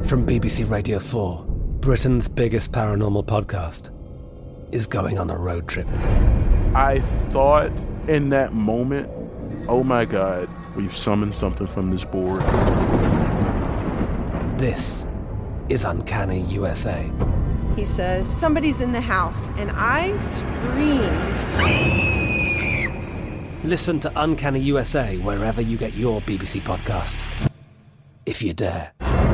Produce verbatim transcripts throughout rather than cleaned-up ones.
From B B C Radio four, Britain's biggest paranormal podcast is going on a road trip. I thought in that moment, oh my God, we've summoned something from this board. This is Uncanny U S A. He says, somebody's in the house, and I screamed. Listen to Uncanny U S A wherever you get your B B C podcasts, if you dare.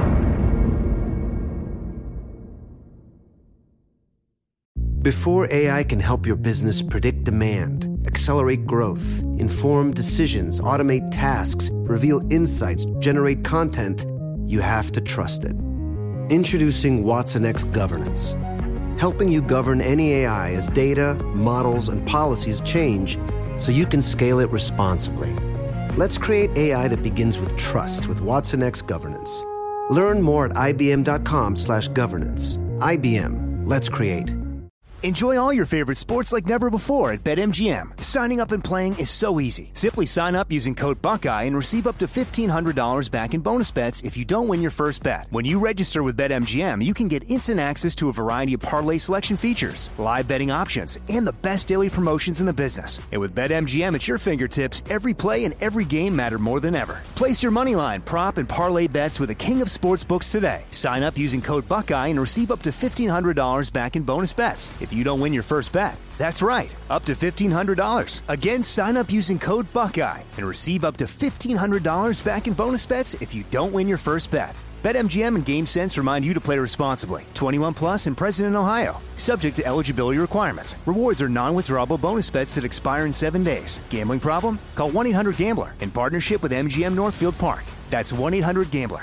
Before A I can help your business predict demand, accelerate growth, inform decisions, automate tasks, reveal insights, generate content, you have to trust it. Introducing Watson X Governance, helping you govern any A I as data, models, and policies change so you can scale it responsibly. Let's create A I that begins with trust with Watson X Governance. Learn more at ibm.com slash governance. I B M. Let's create. Enjoy all your favorite sports like never before at BetMGM. Signing up and playing is so easy. Simply sign up using code Buckeye and receive up to fifteen hundred dollars back in bonus bets if you don't win your first bet. When you register with BetMGM, you can get instant access to a variety of parlay selection features, live betting options, and the best daily promotions in the business. And with BetMGM at your fingertips, every play and every game matter more than ever. Place your moneyline, prop, and parlay bets with the king of sportsbooks today. Sign up using code Buckeye and receive up to fifteen hundred dollars back in bonus bets if you don't win your first bet. That's right, up to fifteen hundred dollars. Again, sign up using code Buckeye and receive up to fifteen hundred dollars back in bonus bets if you don't win your first bet. BetMGM and GameSense remind you to play responsibly. twenty-one plus and present in Ohio. Subject to eligibility requirements. Rewards are non-withdrawable bonus bets that expire in seven days. Gambling problem? Call one eight hundred gambler in partnership with M G M Northfield Park. That's one eight hundred gambler.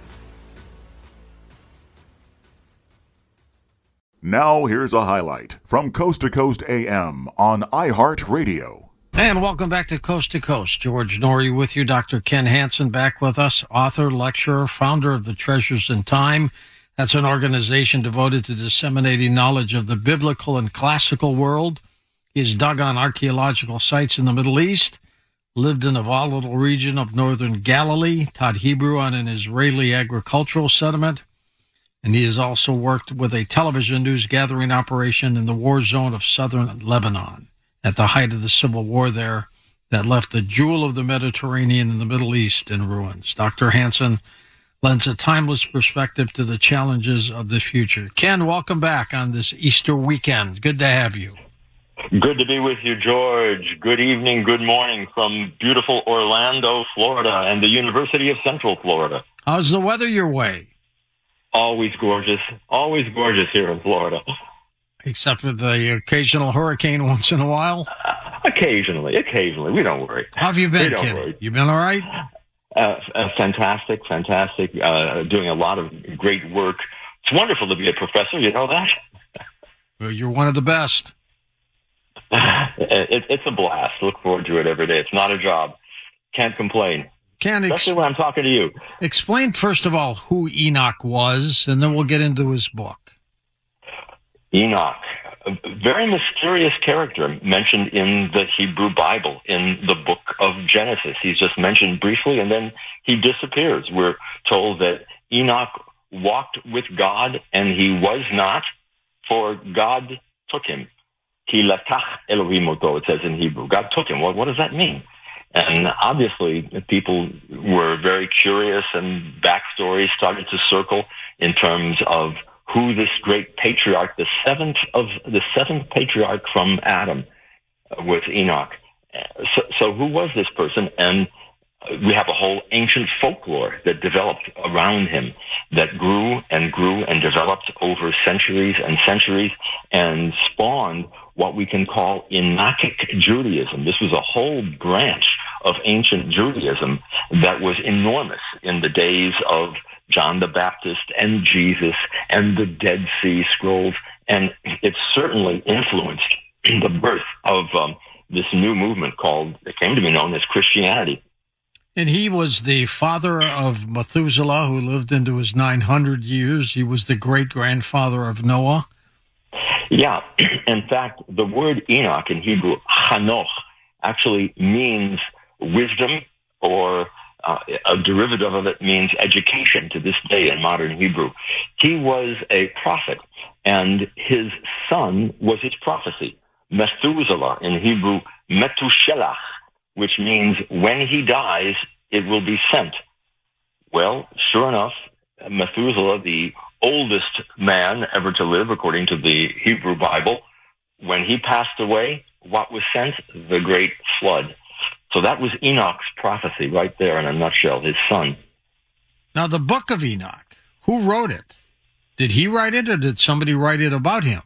Now here's a highlight from Coast to Coast A M on iHeartRadio. And welcome back to Coast to Coast. George Noory with you. Doctor Ken Hansen back with us, author, lecturer, founder of the Treasures in Time. That's an organization devoted to disseminating knowledge of the biblical and classical world. He's dug on archaeological sites in the Middle East, lived in a volatile region of northern Galilee, taught Hebrew on an Israeli agricultural settlement, and he has also worked with a television news gathering operation in the war zone of southern Lebanon at the height of the civil war there that left the jewel of the Mediterranean and the Middle East in ruins. Doctor Hansen lends a timeless perspective to the challenges of the future. Ken, welcome back on this Easter weekend. Good to have you. Good to be with you, George. Good evening, good morning from beautiful Orlando, Florida, and the University of Central Florida. How's the weather your way? Always gorgeous. Always gorgeous here in Florida. Except with the occasional hurricane once in a while? Uh, occasionally, occasionally. We don't worry. How have you been, Kenny? Worry. You been all right? Uh, uh, fantastic, fantastic. Uh, doing a lot of great work. It's wonderful to be a professor, you know that? Well, you're one of the best. it, it's a blast. Look forward to it every day. It's not a job. Can't complain. Can ex- Especially when I'm talking to you. Explain, first of all, who Enoch was, and then we'll get into his book. Enoch, a very mysterious character mentioned in the Hebrew Bible, in the book of Genesis. He's just mentioned briefly, and then he disappears. We're told that Enoch walked with God, and he was not, for God took him. Ki latach Elohim oto, it says in Hebrew. God took him. What, what does that mean? And obviously, people were very curious, and backstories started to circle in terms of who this great patriarch, the seventh of the seventh patriarch from Adam, was Enoch. So, so who was this person? And we have a whole ancient folklore that developed around him, that grew and grew and developed over centuries and centuries, and spawned what we can call Enochic Judaism. This was a whole branch of ancient Judaism that was enormous in the days of John the Baptist and Jesus and the Dead Sea Scrolls, and it certainly influenced the birth of um, this new movement called, it came to be known as Christianity. And he was the father of Methuselah, who lived into his nine hundred years. He was the great-grandfather of Noah. Yeah. In fact, the word Enoch in Hebrew, Hanoch, actually means wisdom or uh, a derivative of it means education to this day in modern Hebrew. He was a prophet, and his son was his prophecy. Methuselah, in Hebrew, Metushelach, which means when he dies, it will be sent. Well, sure enough, Methuselah, the oldest man ever to live, according to the Hebrew Bible, when he passed away, what was sent? The great flood. So that was Enoch's prophecy right there in a nutshell, his son. Now, the book of Enoch, who wrote it? Did he write it, or did somebody write it about him?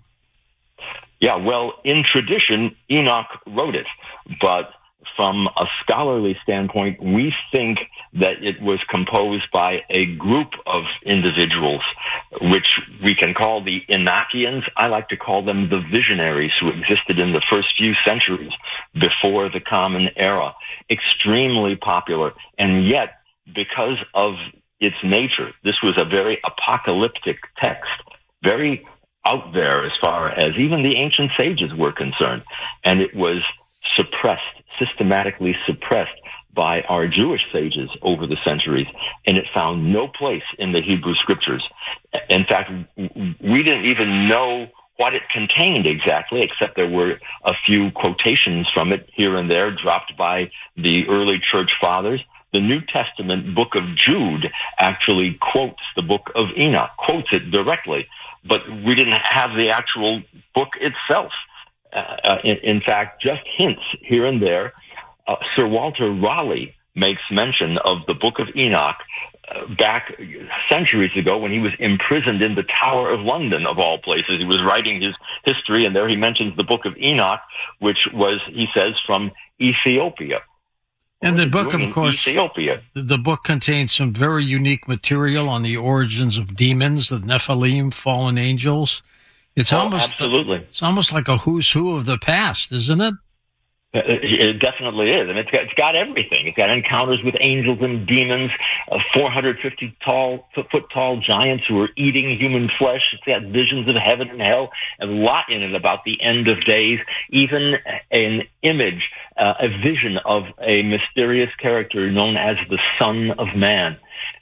Yeah, well, in tradition, Enoch wrote it, but from a scholarly standpoint, we think that it was composed by a group of individuals, which we can call the Enochians. I like to call them the visionaries who existed in the first few centuries before the Common Era. Extremely popular, and yet, because of its nature, this was a very apocalyptic text, very out there as far as even the ancient sages were concerned, and it was suppressed, systematically suppressed by our Jewish sages over the centuries, and it found no place in the Hebrew scriptures. In fact, we didn't even know what it contained exactly, except there were a few quotations from it here and there dropped by the early church fathers. The New Testament book of Jude actually quotes the book of Enoch, quotes it directly, but we didn't have the actual book itself. Uh, in, in fact, just hints here and there. Uh, Sir Walter Raleigh makes mention of the Book of Enoch uh, back centuries ago when he was imprisoned in the Tower of London, of all places. He was writing his history, and there he mentions the Book of Enoch, which was, he says, from Ethiopia. And the book, of course, Ethiopia. The book contains some very unique material on the origins of demons, the Nephilim, fallen angels. It's oh, almost absolutely. It's almost like a who's who of the past, isn't it? It definitely is, and it's got, it's got everything. It's got encounters with angels and demons, uh, four hundred fifty tall, foot tall giants who are eating human flesh. It's got visions of heaven and hell, and a lot in it about the end of days, even an image, uh, a vision of a mysterious character known as the Son of Man.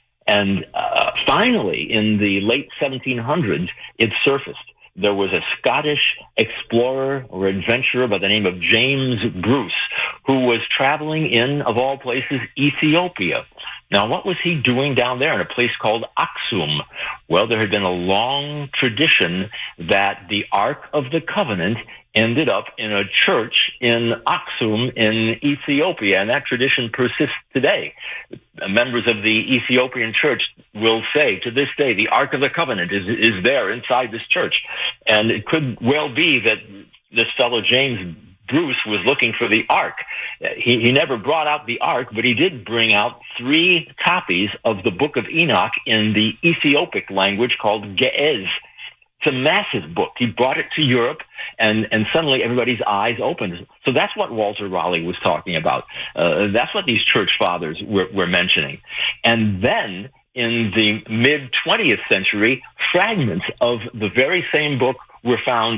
And uh, finally, in the late seventeen hundreds, it surfaced. There was a Scottish explorer or adventurer by the name of James Bruce who was traveling in, of all places, Ethiopia. Now, what was he doing down there in a place called Aksum? Well, there had been a long tradition that the Ark of the Covenant ended up in a church in Aksum in Ethiopia, and that tradition persists today. Members of the Ethiopian church will say, to this day, the Ark of the Covenant is, is there inside this church. And it could well be that this fellow James Bruce was looking for the Ark. He, he never brought out the Ark, but he did bring out three copies of the Book of Enoch in the Ethiopic language called Ge'ez. It's a massive book. He brought it to Europe, and, and suddenly everybody's eyes opened. So that's what Walter Raleigh was talking about. Uh, that's what these church fathers were, were mentioning. And then in the mid-twentieth century, fragments of the very same book were found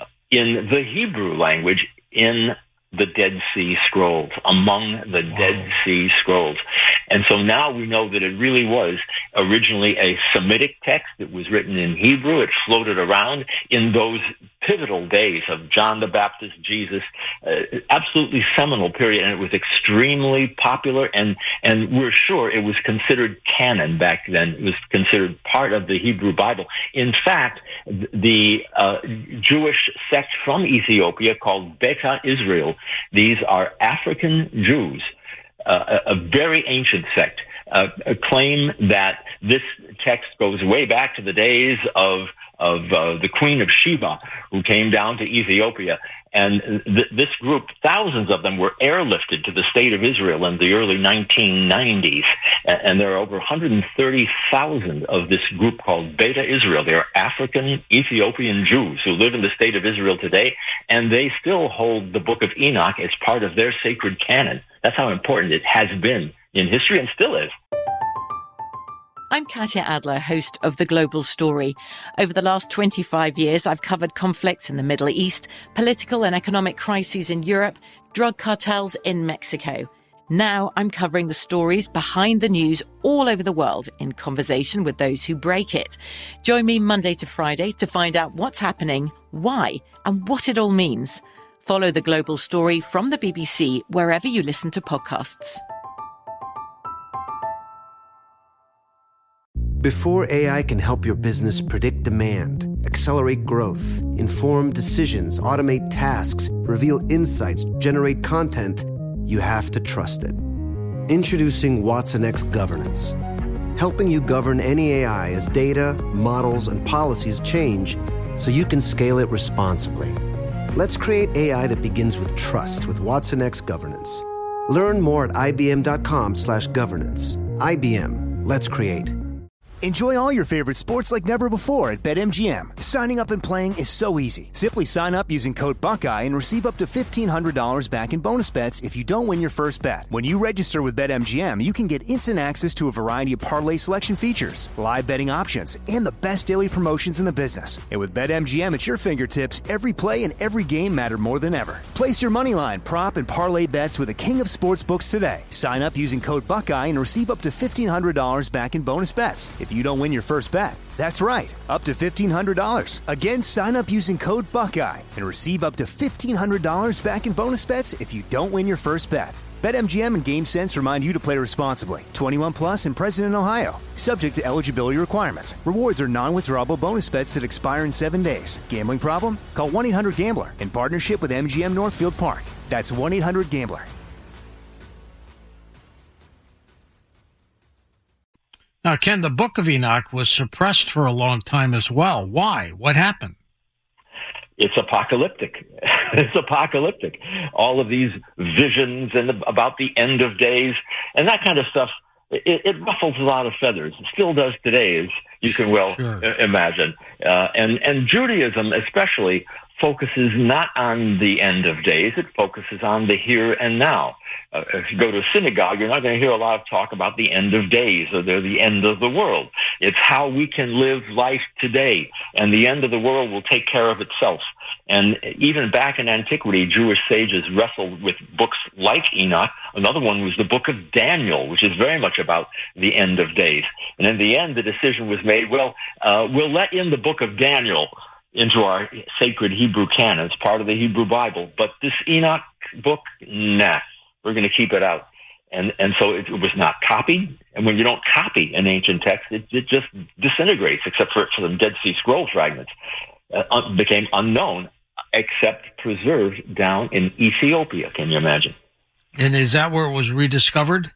in the Hebrew language in the Dead Sea Scrolls, among the wow. Dead Sea Scrolls. And so now we know that it really was originally a Semitic text. It was written in Hebrew. It floated around in those pivotal days of John the Baptist, Jesus, uh, absolutely seminal period, and it was extremely popular, and, and we're sure it was considered canon back then. It was considered part of the Hebrew Bible. In fact, the uh, Jewish sect from Ethiopia called Beta Israel, these are African Jews, uh, a, a very ancient sect, uh, claim that this text goes way back to the days of of uh, the Queen of Sheba, who came down to Ethiopia. And th- this group, thousands of them, were airlifted to the state of Israel in the early nineteen nineties. And there are over one hundred thirty thousand of this group called Beta Israel. They are African Ethiopian Jews who live in the state of Israel today, and they still hold the Book of Enoch as part of their sacred canon. That's how important it has been in history and still is. I'm Katya Adler, host of The Global Story. Over the last twenty-five years, I've covered conflicts in the Middle East, political and economic crises in Europe, drug cartels in Mexico. Now I'm covering the stories behind the news all over the world in conversation with those who break it. Join me Monday to Friday to find out what's happening, why, and what it all means. Follow The Global Story from the B B C wherever you listen to podcasts. Before A I can help your business predict demand, accelerate growth, inform decisions, automate tasks, reveal insights, generate content, you have to trust it. Introducing Watson X Governance, helping you govern any A I as data, models, and policies change so you can scale it responsibly. Let's create A I that begins with trust with Watson X Governance. Learn more at ibm.com slash governance. I B M, let's create. Enjoy all your favorite sports like never before at BetMGM. Signing up and playing is so easy. Simply sign up using code Buckeye and receive up to fifteen hundred dollars back in bonus bets if you don't win your first bet. When you register with BetMGM, you can get instant access to a variety of parlay selection features, live betting options, and the best daily promotions in the business. And with BetMGM at your fingertips, every play and every game matter more than ever. Place your moneyline, prop, and parlay bets with the king of sportsbooks today. Sign up using code Buckeye and receive up to fifteen hundred dollars back in bonus bets if you don't win your first bet. That's right, up to fifteen hundred dollars. Again, sign up using code Buckeye and receive up to fifteen hundred dollars back in bonus bets if you don't win your first bet. BetMGM and GameSense remind you to play responsibly. twenty-one plus and present in Ohio. Subject to eligibility requirements. Rewards are non-withdrawable bonus bets that expire in seven days. Gambling problem? Call one eight hundred gambler in partnership with M G M Northfield Park. That's one eight hundred gambler. Now, Ken, the Book of Enoch was suppressed for a long time as well. Why? What happened? It's apocalyptic. It's apocalyptic. All of these visions and about the end of days and that kind of stuff, it, it ruffles a lot of feathers. It still does today, as you can well sure. imagine. Uh, and, and Judaism especially focuses not on the end of days. It focuses on the here and now. Uh, if you go to a synagogue, you're not going to hear a lot of talk about the end of days or they're the end of the world. It's how we can live life today, and the end of the world will take care of itself. And even back in antiquity, Jewish sages wrestled with books like Enoch. Another one was the book of Daniel, which is very much about the end of days. And in the end, the decision was made, well, uh, we'll let in the book of Daniel into our sacred Hebrew canon. It's part of the Hebrew Bible. But this Enoch book, nah, we're going to keep it out. And and so it, it was not copied. And when you don't copy an ancient text, it, it just disintegrates, except for some Dead Sea Scroll fragments. Uh, un- became unknown, except preserved down in Ethiopia. Can you imagine? And is that where it was rediscovered?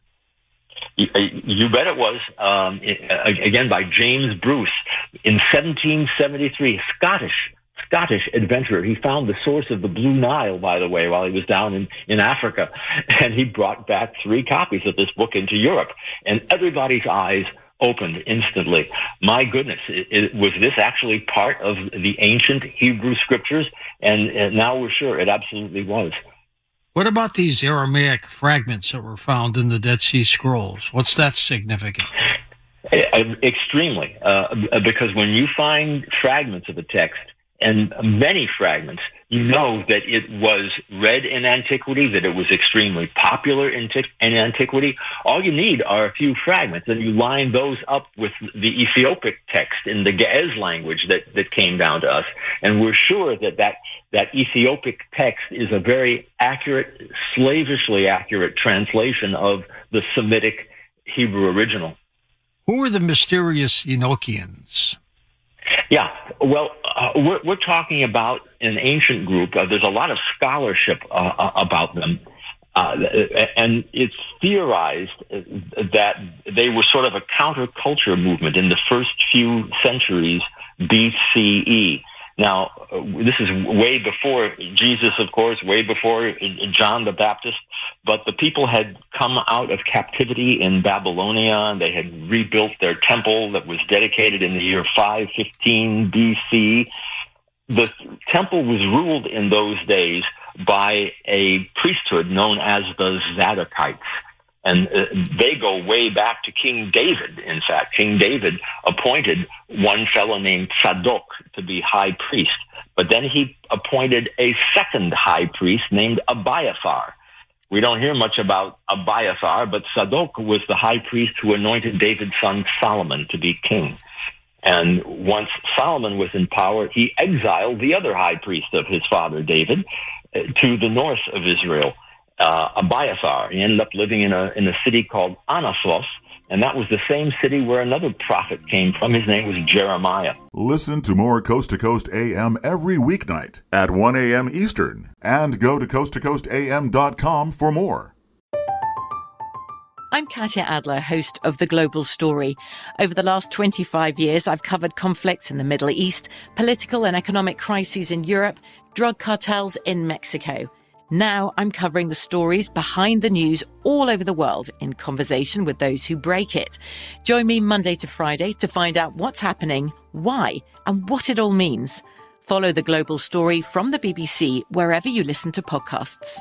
You bet it was. Um, again, by James Bruce in seventeen seventy-three, Scottish Scottish adventurer. He found the source of the Blue Nile, by the way, while he was down in, in Africa, and he brought back three copies of this book into Europe, and everybody's eyes opened instantly. My goodness, it, it, was this actually part of the ancient Hebrew scriptures? And, and now we're sure it absolutely was. What about these Aramaic fragments that were found in the Dead Sea Scrolls? What's that significant? Extremely, uh, because when you find fragments of a text, and many fragments, you know that it was read in antiquity, that it was extremely popular in, t- in antiquity. All you need are a few fragments, and you line those up with the Ethiopic text in the Ge'ez language that, that came down to us. And we're sure that, that that Ethiopic text is a very accurate, slavishly accurate translation of the Semitic Hebrew original. Who were the mysterious Enochians? Yeah, well, uh, we're, we're talking about an ancient group. Uh, there's a lot of scholarship uh, about them, uh, and it's theorized that they were sort of a counterculture movement in the first few centuries B C E. Now, this is way before Jesus, of course, way before John the Baptist, but the people had come out of captivity in Babylonia, and they had rebuilt their temple that was dedicated in the year five fifteen B C. The temple was ruled in those days by a priesthood known as the Zadokites. And uh, they go way back to King David. In fact, King David appointed one fellow named Tzadok to be high priest. But then he appointed a second high priest named Abiathar. We don't hear much about Abiathar, but Zadok was the high priest who anointed David's son Solomon to be king. And once Solomon was in power, he exiled the other high priest of his father, David, to the north of Israel, uh, Abiathar. He ended up living in a in a city called Anathoth, and that was the same city where another prophet came from. His name was Jeremiah. Listen to more Coast to Coast A M every weeknight at one a.m. Eastern, and go to coast to coast a m dot com for more. I'm Katya Adler, host of The Global Story. Over the last twenty-five years, I've covered conflicts in the Middle East, political and economic crises in Europe, drug cartels in Mexico. Now I'm covering the stories behind the news all over the world in conversation with those who break it. Join me Monday to Friday to find out what's happening, why, and what it all means. Follow The Global Story from the B B C wherever you listen to podcasts.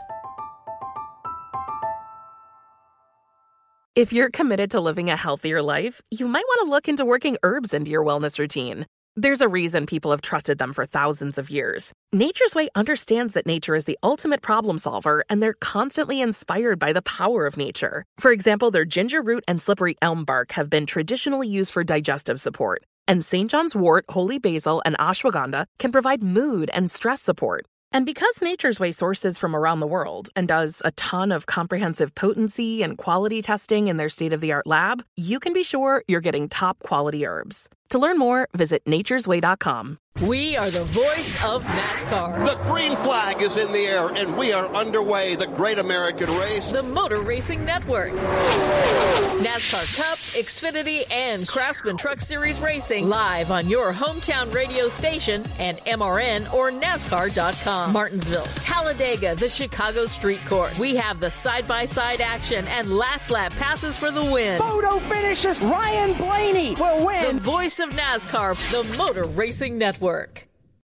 If you're committed to living a healthier life, you might want to look into working herbs into your wellness routine. There's a reason people have trusted them for thousands of years. Nature's Way understands that nature is the ultimate problem solver, and they're constantly inspired by the power of nature. For example, their ginger root and slippery elm bark have been traditionally used for digestive support, and Saint John's wort, holy basil, and ashwagandha can provide mood and stress support. And because Nature's Way sources from around the world and does a ton of comprehensive potency and quality testing in their state-of-the-art lab, you can be sure you're getting top-quality herbs. To learn more, visit nature's way dot com. We are the voice of NASCAR. The green flag is in the air, and we are underway. The Great American Race. The Motor Racing Network. NASCAR Cup, Xfinity, and Craftsman Truck Series Racing live on your hometown radio station and M R N or NASCAR dot com. Martinsville, Talladega, the Chicago Street Course. We have the side-by-side action and last lap passes for the win. Photo finishes. Ryan Blaney will win. The voice of NASCAR, the Motor Racing Network.